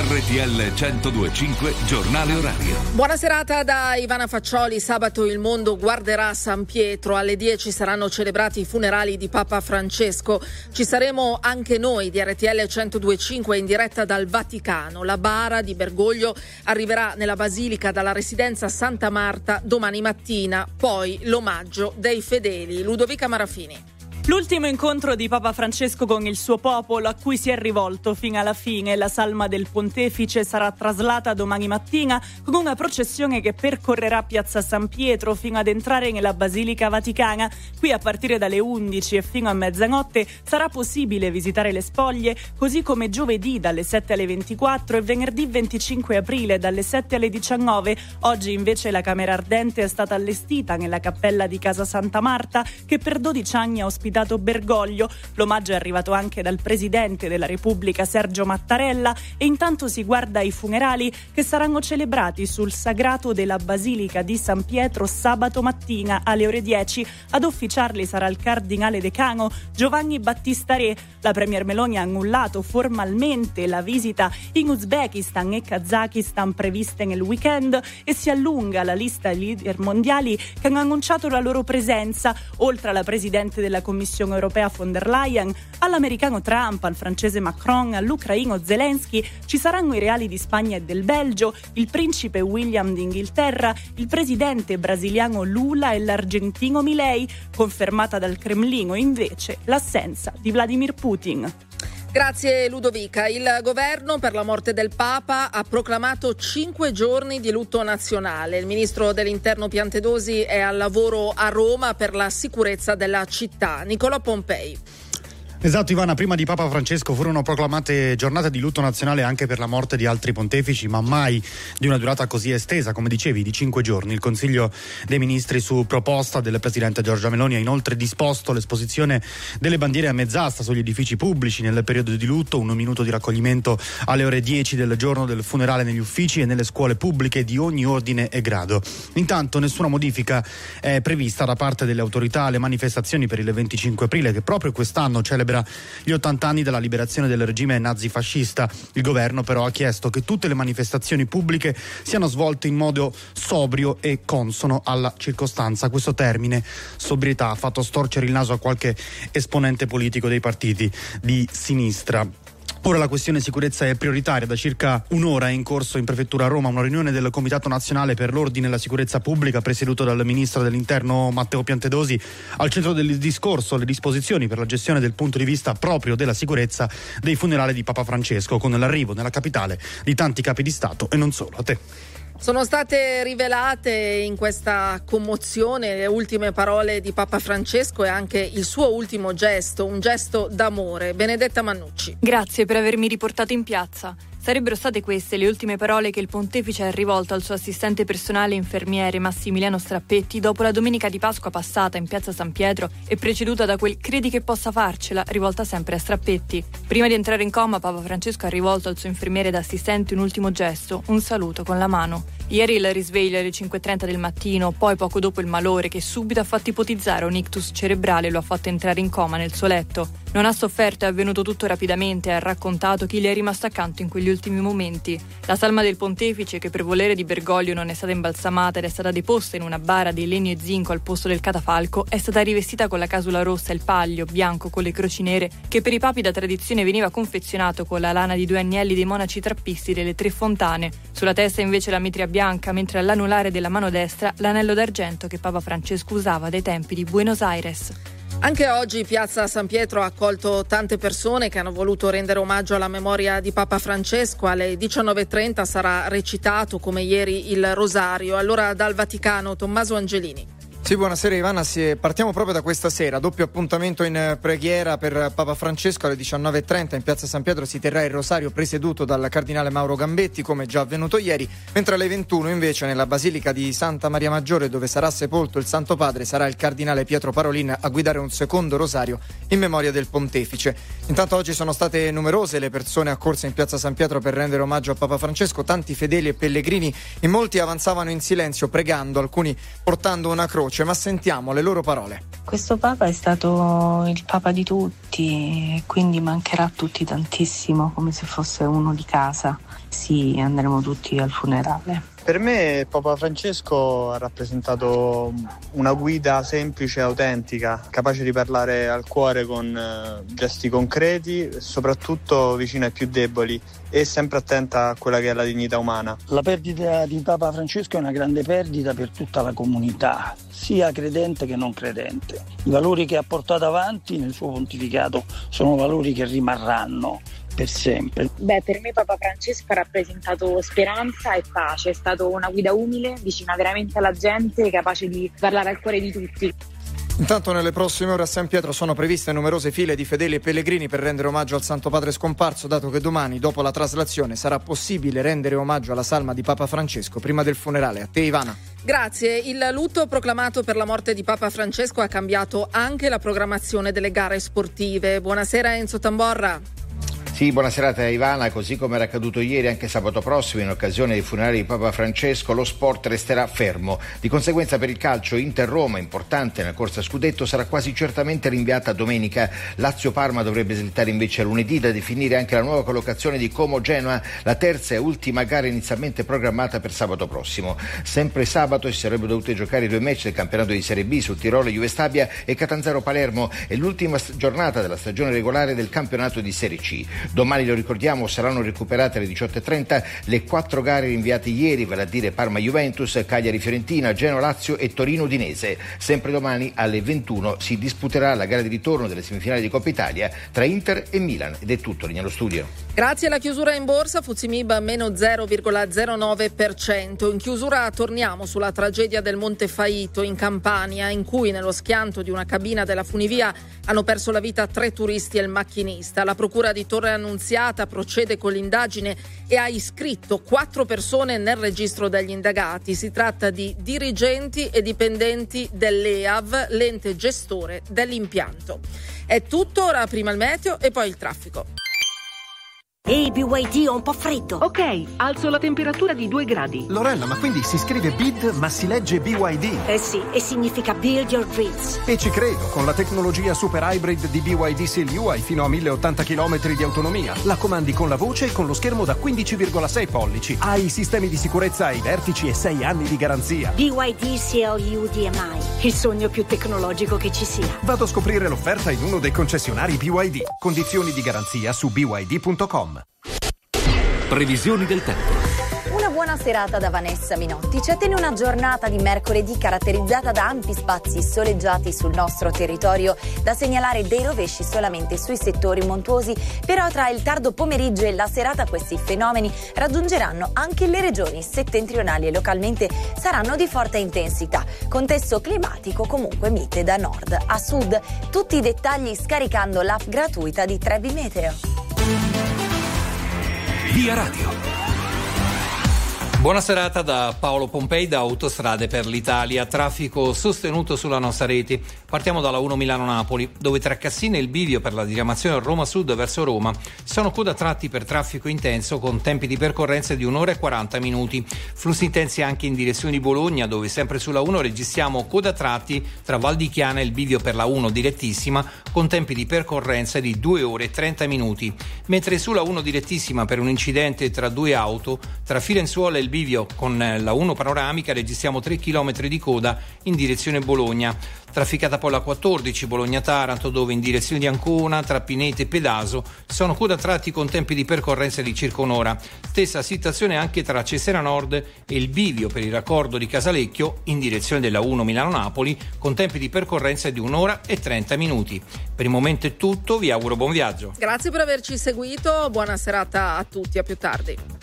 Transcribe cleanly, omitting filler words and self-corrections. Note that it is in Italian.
RTL 102.5 Giornale Orario. Buona serata da Ivana Faccioli. Sabato il mondo guarderà San Pietro. Alle 10 saranno celebrati i funerali di Papa Francesco. Ci saremo anche noi di RTL 102.5 in diretta dal Vaticano. La bara di Bergoglio arriverà nella Basilica dalla residenza Santa Marta domani mattina. Poi l'omaggio dei fedeli. Ludovica Marafini. L'ultimo incontro di Papa Francesco con il suo popolo, a cui si è rivolto fino alla fine. La salma del pontefice sarà traslata domani mattina con una processione che percorrerà piazza San Pietro fino ad entrare nella Basilica Vaticana. Qui a partire dalle 11 e fino a mezzanotte sarà possibile visitare le spoglie, così come giovedì dalle 7 alle 24 e venerdì 25 aprile dalle 7 alle 19. Oggi invece la Camera Ardente è stata allestita nella cappella di Casa Santa Marta, che per 12 anni ha ospitato Bergoglio. L'omaggio è arrivato anche dal Presidente della Repubblica Sergio Mattarella e intanto si guarda ai funerali che saranno celebrati sul sagrato della Basilica di San Pietro sabato mattina alle ore 10. Ad officiarli sarà il cardinale decano Giovanni Battista Re. La Premier Meloni ha annullato formalmente la visita in Uzbekistan e Kazakistan previste nel weekend e si allunga la lista di leader mondiali che hanno annunciato la loro presenza, oltre alla Presidente della Commissione europea von der Leyen, all'americano Trump, al francese Macron, all'ucraino Zelensky. Ci saranno i reali di Spagna e del Belgio, il principe William d'Inghilterra, il presidente brasiliano Lula e l'argentino Milei. Confermata dal Cremlino invece l'assenza di Vladimir Putin. Grazie Ludovica. Il governo per la morte del Papa ha proclamato 5 giorni di lutto nazionale. Il ministro dell'Interno Piantedosi è al lavoro a Roma per la sicurezza della città. Nicola Pompei. Esatto Ivana, prima di Papa Francesco furono proclamate giornate di lutto nazionale anche per la morte di altri pontefici, ma mai di una durata così estesa, come dicevi, di 5 giorni. Il Consiglio dei Ministri, su proposta del Presidente Giorgia Meloni, ha inoltre disposto l'esposizione delle bandiere a mezz'asta sugli edifici pubblici nel periodo di lutto, 1 minuto di raccoglimento alle ore 10 del giorno del funerale negli uffici e nelle scuole pubbliche di ogni ordine e grado. Intanto nessuna modifica è prevista da parte delle autorità alle manifestazioni per il 25 aprile, che proprio quest'anno celebra gli 80 anni dalla liberazione del regime nazifascista. Il governo però ha chiesto che tutte le manifestazioni pubbliche siano svolte in modo sobrio e consono alla circostanza. Questo termine, sobrietà, ha fatto storcere il naso a qualche esponente politico dei partiti di sinistra. Ora la questione sicurezza è prioritaria. Da circa un'ora è in corso in prefettura a Roma una riunione del Comitato Nazionale per l'Ordine e la Sicurezza Pubblica, presieduto dal ministro dell'Interno Matteo Piantedosi. Al centro del discorso le disposizioni per la gestione del punto di vista proprio della sicurezza dei funerali di Papa Francesco, con l'arrivo nella capitale di tanti capi di Stato e non solo. A te. Sono state rivelate in questa commozione le ultime parole di Papa Francesco e anche il suo ultimo gesto, un gesto d'amore. Benedetta Mannucci. Grazie per avermi riportato in piazza. Sarebbero state queste le ultime parole che il pontefice ha rivolto al suo assistente personale e infermiere Massimiliano Strappetti dopo la domenica di Pasqua passata in piazza San Pietro e preceduta da quel "credi che possa farcela", rivolta sempre a Strappetti. Prima di entrare in coma, Papa Francesco ha rivolto al suo infermiere ed assistente un ultimo gesto, un saluto con la mano. Ieri il risveglio alle 5:30 del mattino, poi poco dopo il malore che subito ha fatto ipotizzare un ictus cerebrale lo ha fatto entrare in coma nel suo letto. Non ha sofferto, è avvenuto tutto rapidamente e ha raccontato chi gli è rimasto accanto in quegli ultimi momenti. La salma del pontefice, che per volere di Bergoglio non è stata imbalsamata ed è stata deposta in una bara di legno e zinco al posto del catafalco, è stata rivestita con la casula rossa e il palio bianco con le croci nere che per i papi da tradizione veniva confezionato con la lana di 2 agnelli dei monaci trappisti delle 3 fontane. Sulla testa invece la mitria bianca, mentre all'anulare della mano destra l'anello d'argento che Papa Francesco usava dai tempi di Buenos Aires. Anche oggi piazza San Pietro ha accolto tante persone che hanno voluto rendere omaggio alla memoria di Papa Francesco. Alle 19:30 sarà recitato come ieri il Rosario. Allora dal Vaticano Tommaso Angelini. Sì, buonasera Ivana, partiamo proprio da questa sera, doppio appuntamento in preghiera per Papa Francesco. Alle 19:30 in piazza San Pietro si terrà il rosario presieduto dal cardinale Mauro Gambetti, come già avvenuto ieri, mentre alle 21 invece nella Basilica di Santa Maria Maggiore, dove sarà sepolto il Santo Padre, sarà il cardinale Pietro Parolin a guidare un secondo rosario in memoria del pontefice. Intanto oggi sono state numerose le persone accorse in piazza San Pietro per rendere omaggio a Papa Francesco, tanti fedeli e pellegrini, in molti avanzavano in silenzio pregando, alcuni portando una croce. voce, ma sentiamo le loro parole. Questo Papa è stato il Papa di tutti e quindi mancherà a tutti tantissimo, come se fosse uno di casa. Sì, andremo tutti al funerale. Per me Papa Francesco ha rappresentato una guida semplice e autentica, capace di parlare al cuore con gesti concreti, soprattutto vicino ai più deboli e sempre attenta a quella che è la dignità umana. La perdita di Papa Francesco è una grande perdita per tutta la comunità, sia credente che non credente. I valori che ha portato avanti nel suo pontificato sono valori che rimarranno per sempre. Per me Papa Francesco ha rappresentato speranza e pace, è stato una guida umile, vicina veramente alla gente, capace di parlare al cuore di tutti. Intanto nelle prossime ore a San Pietro sono previste numerose file di fedeli e pellegrini per rendere omaggio al Santo Padre scomparso, dato che domani, dopo la traslazione, sarà possibile rendere omaggio alla salma di Papa Francesco prima del funerale. A te, Ivana. Grazie. Il lutto proclamato per la morte di Papa Francesco ha cambiato anche la programmazione delle gare sportive. Buonasera Enzo Tamborra. Sì, buona serata Ivana. Così come era accaduto ieri, anche sabato prossimo in occasione dei funerali di Papa Francesco, lo sport resterà fermo. Di conseguenza per il calcio Inter-Roma, importante nella corsa a scudetto, sarà quasi certamente rinviata domenica. Lazio-Parma dovrebbe slittare invece a lunedì, da definire anche la nuova collocazione di Como-Genoa, la terza e ultima gara inizialmente programmata per sabato prossimo. Sempre sabato si sarebbero dovute giocare i 2 match del campionato di Serie B su Tirolo Juve Stabia e Catanzaro-Palermo e l'ultima giornata della stagione regolare del campionato di Serie C. Domani, lo ricordiamo, saranno recuperate alle 18.30 le 4 gare rinviate ieri, vale a dire Parma-Juventus, Cagliari-Fiorentina, Genoa-Lazio e Torino-Udinese. Sempre domani alle 21 si disputerà la gara di ritorno delle semifinali di Coppa Italia tra Inter e Milan. Ed è tutto, Lignano Studio. Grazie alla chiusura in borsa, FTSE/MIB meno 0,09%. In chiusura torniamo sulla tragedia del Monte Faito in Campania, in cui nello schianto di una cabina della funivia hanno perso la vita 3 turisti e il macchinista. La procura di Torre Annunziata procede con l'indagine e ha iscritto 4 persone nel registro degli indagati. Si tratta di dirigenti e dipendenti dell'EAV, l'ente gestore dell'impianto. È tutto, ora prima il meteo e poi il traffico. Ehi, BYD, ho un po' freddo. Ok, alzo la temperatura di 2 gradi. Lorella, ma quindi si scrive BID ma si legge BYD? Eh sì, e significa Build Your Dreams. E ci credo, con la tecnologia super hybrid di BYD Seal-U hai fino a 1080 km di autonomia. La comandi con la voce e con lo schermo da 15,6 pollici. Hai i sistemi di sicurezza ai vertici e 6 anni di garanzia. BYD Seal-U DMI, il sogno più tecnologico che ci sia. Vado a scoprire l'offerta in uno dei concessionari BYD. Condizioni di garanzia su byd.com. Previsioni del tempo. Una buona serata da Vanessa Minotti. Ci attende una giornata di mercoledì caratterizzata da ampi spazi soleggiati sul nostro territorio, da segnalare dei rovesci solamente sui settori montuosi, però tra il tardo pomeriggio e la serata questi fenomeni raggiungeranno anche le regioni settentrionali e localmente saranno di forte intensità. Contesto climatico comunque mite da nord a sud. Tutti i dettagli scaricando l'app gratuita di Trebi Meteo. Via Radio. Buona serata da Paolo Pompei da Autostrade per l'Italia. Traffico sostenuto sulla nostra rete. Partiamo dalla 1 Milano-Napoli, dove tra Cassina e il bivio per la diramazione Roma Sud verso Roma sono coda tratti per traffico intenso con tempi di percorrenza di 1 ora e 40 minuti. Flussi intensi anche in direzione di Bologna, dove sempre sulla 1 registriamo coda tratti tra Val di Chiana e il bivio per la 1 direttissima con tempi di percorrenza di 2 ore e 30 minuti. Mentre sulla 1 direttissima per un incidente tra 2 auto tra Firenzuola e il bivio con la 1 panoramica registriamo 3 km di coda in direzione Bologna. Trafficata poi la 14 Bologna-Taranto, dove in direzione di Ancona tra Pinete e Pedaso sono coda tratti con tempi di percorrenza di circa un'ora. Stessa situazione anche tra Cesena Nord e il bivio per il raccordo di Casalecchio in direzione della 1 Milano-Napoli con tempi di percorrenza di 1 ora e 30 minuti. Per il momento è tutto, vi auguro buon viaggio. Grazie per averci seguito, buona serata a tutti, a più tardi.